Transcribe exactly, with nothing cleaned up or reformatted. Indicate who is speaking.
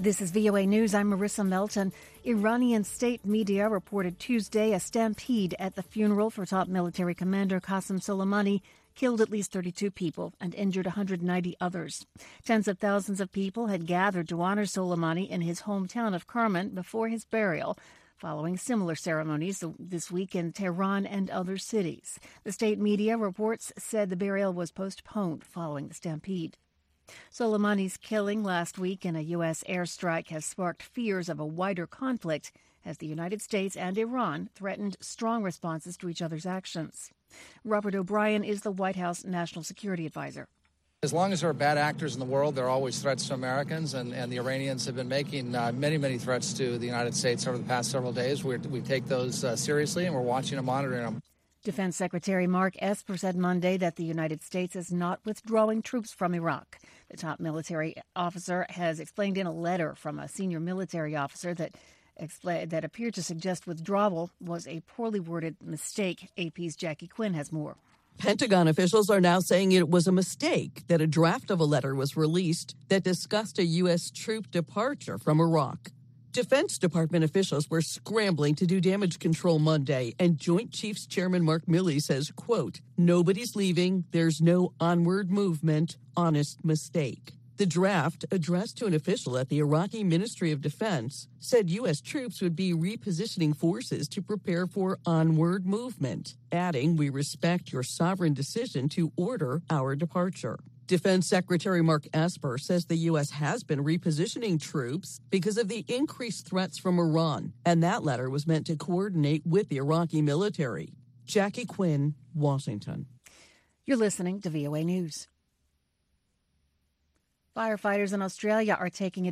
Speaker 1: This is V O A News. I'm Marissa Melton. Iranian state media reported Tuesday a stampede at the funeral for top military commander Qasem Soleimani killed at least thirty-two people and injured one hundred ninety others. Tens of thousands of people had gathered to honor Soleimani in his hometown of Kerman before his burial, following similar ceremonies this week in Tehran and other cities. The state media reports said the burial was postponed following the stampede. Soleimani's killing last week in a U S airstrike has sparked fears of a wider conflict as the United States and Iran threatened strong responses to each other's actions. Robert O'Brien is the White House National Security Advisor.
Speaker 2: As long as there are bad actors in the world, there are always threats to Americans, and, and the Iranians have been making uh, many, many threats to the United States over the past several days. We're, we take those uh, seriously, and we're watching and monitoring them.
Speaker 1: Defense Secretary Mark Esper said Monday that the United States is not withdrawing troops from Iraq. The top military officer has explained in a letter from a senior military officer that expl- that appeared to suggest withdrawal was a poorly worded mistake. A P's Jackie Quinn has more.
Speaker 3: Pentagon officials are now saying it was a mistake that a draft of a letter was released that discussed a U S troop departure from Iraq. Defense Department officials were scrambling to do damage control Monday, and Joint Chiefs Chairman Mark Milley says, quote, "Nobody's leaving. There's no onward movement. Honest mistake." The draft, addressed to an official at the Iraqi Ministry of Defense, said U S troops would be repositioning forces to prepare for onward movement, adding, "We respect your sovereign decision to order our departure." Defense Secretary Mark Esper says the U S has been repositioning troops because of the increased threats from Iran, and that letter was meant to coordinate with the Iraqi military. Jackie Quinn, Washington.
Speaker 1: You're listening to V O A News. Firefighters in Australia are taking